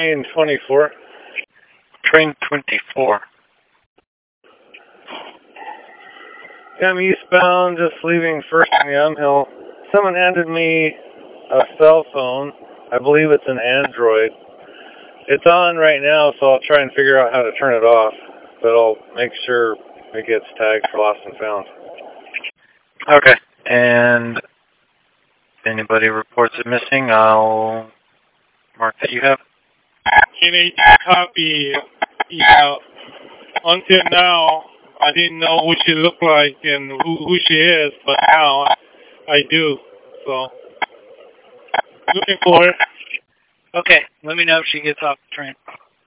Train 24. Train 24. I'm eastbound, just leaving First and Yum Hill. Someone handed me a cell phone. I believe it's an Android. It's on right now, so I'll try and figure out how to turn it off. But I'll make sure it gets tagged for lost and found. Okay. And if anybody reports it missing, I'll mark that you have. Can I copy? Yeah. Until now, I didn't know who she looked like and who she is, but now I do. So, looking for her. Okay, let me know if she gets off the train.